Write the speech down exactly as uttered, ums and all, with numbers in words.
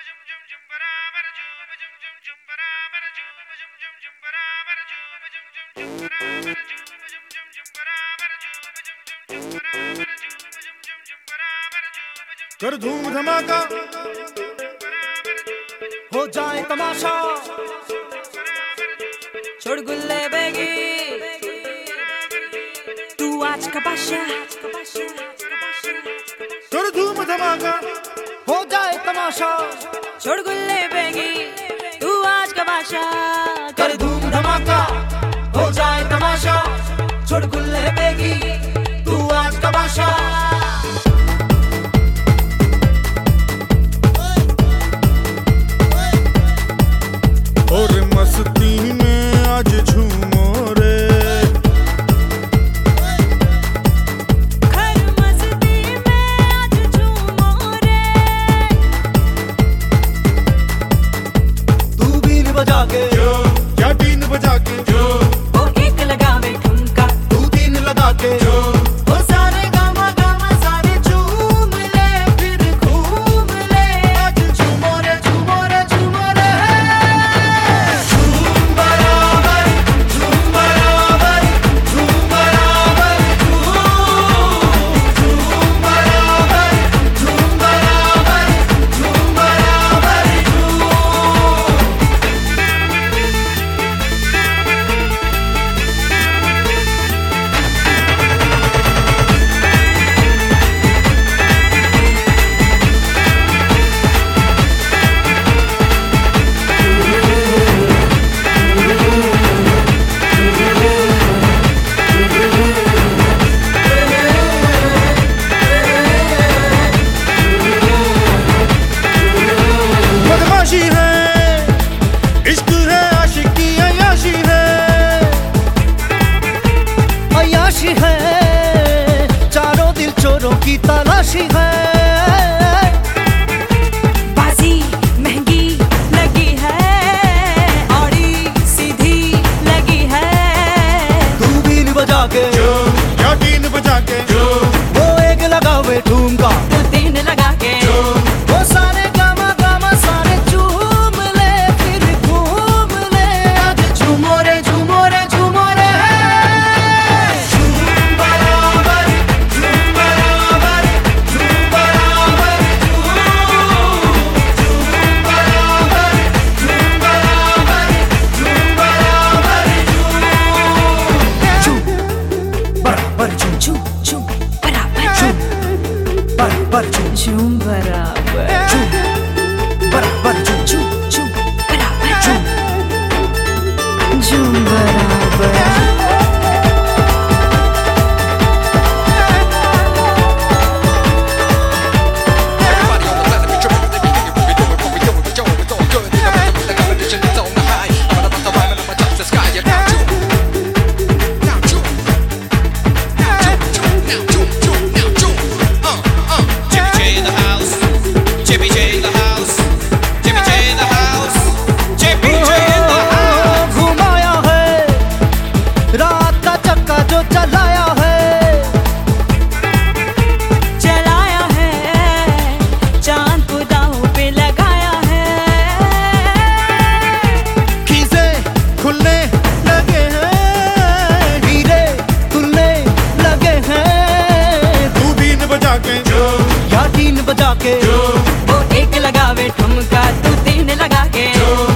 कर धूम धमाका हो जाए तमाशा, छोड़ गुल्ले बेगी तू आज का बादशाह। कर धूम धमाका हो जाए तमाशा, छोड़ गुल्ले बेगी तू आज का बादशाह। कर धूम धमाका हो जाए तमाशा, छोड़ गुल्ले बेगी तू आज का बादशाह। और मस्ती में आज झूमो रे, हर मस्ती में आज झूमो रे। तू बीन बजा के जो क्या बीन बजा के जो, वो एक लगावे ठुमका तू तीन लगा के जो वो सारे गामा गामा सारे झूम ले फिर घूम ले। आज झूमो रे झूमो रे झूमो रे, झूम बराबर झूम बराबर झूम बराबर झूम झूम बराबर झूम बराबर झूम बराबर झूम। बदमाशी है, इश्क है, आशिकी अय्याशी है, अय्याशी है, चारों दिल चोरों की तलाशी है। बाजी महंगी लगी है, औड़ी सीधी लगी है। तू बीन बजा के जो क्या बीन बजा के जो, वो एक लगावे ठुमका तू तीन लगा के वो सारे गामा गामा सारे झूम ले फिर घूम ले। आज झूमो रे झूमो रे झूमो रे, झूम बराबर झूम बराबर झूम बराबर झूम झूम बराबर झूम बराबर झूम बराबर झूम झूम बराबर झूम झूम झूम बराबर झूम बराबर झूम झूम बराबर झूम बराबर झूम झूम झूम बराबर झूम झूम बराबर। Everybody on the planet, be tripping, they be thinking what we doing, what we doing, we doing, it's all good. You know, rhythm, the competition is on the high. I'm about to rhyme and I'ma touch the sky. Yeah, now June, now June, now June, June, now June, June, now June. Uh, uh. Jimmy J in the house, Jimmy J in the house, Jimmy J in the house, Jimmy J in the house. घुमाया है रात का चक्का जो चलाया है, चलाया है चांद को दांव पे लगाया है। खीसे खुलने लगे हैं, हीरे खुलने लगे हैं। तू बीन बजा के जो या तीन बजा के जो वो एक लगावे ठुमका तू तीन लगा के जो